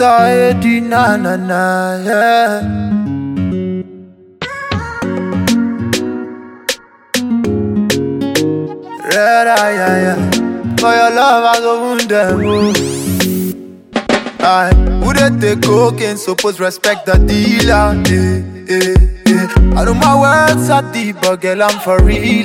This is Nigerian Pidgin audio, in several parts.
Mr. Eddie, na na na, yeah. Red eye, yeah, yeah. For your love, I go wound them, oh. Who they take cocaine, suppose respect the dealer, I know my words are deep, but girl, I'm for real,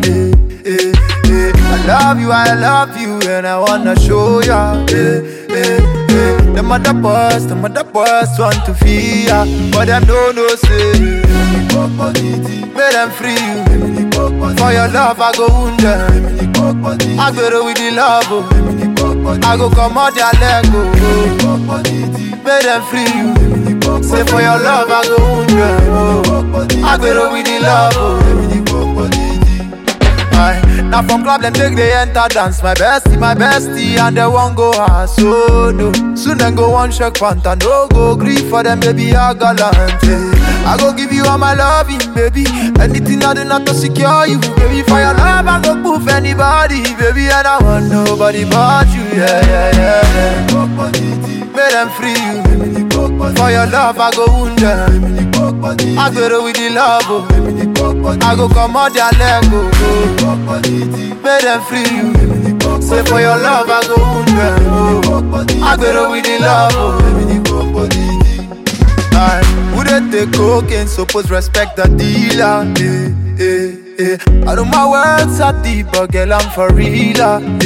I love you, and I wanna show ya, The mother boys want to feel ya, but them no say. Make them free you. For your love, I go wound them. I go with the love, oh. I go come out their leg, oh. Make them free you. Say for your love, I go wound them. I go with the love, oh. Now from club them take they enter dance. My bestie, and they won't go hard, so no. Soon then go one shake panta, no go grief for them, baby, I gallant. I go give you all my loving, baby. Anything I do not to secure you, baby. For your love, I go poof anybody, baby. And I want nobody but you, yeah. Make them free you. For your love, I go wound them. I go with the love, oh. I go come out their leg, oh. Make them free you. Say for your love, I go wound them, oh. I go with the love, oh. Who they take cocaine, suppose respect the dealer, I know my words are deep, but girl, I'm for real,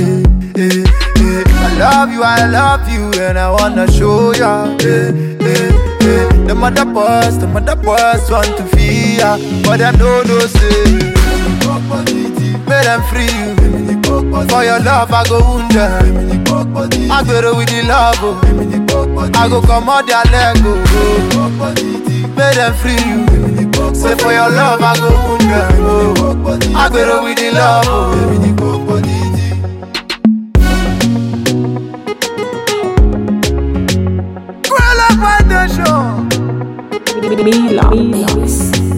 I love you, and I wanna show ya, The mother boys want to feel ya, but them no say. Make them free you. For your love, I go wound them. I go with the love, oh. I go come out their leg, oh. Make them free you. Say for your love, I go wound them, oh. I go with the love, oh. Girl, up on the show. Mila.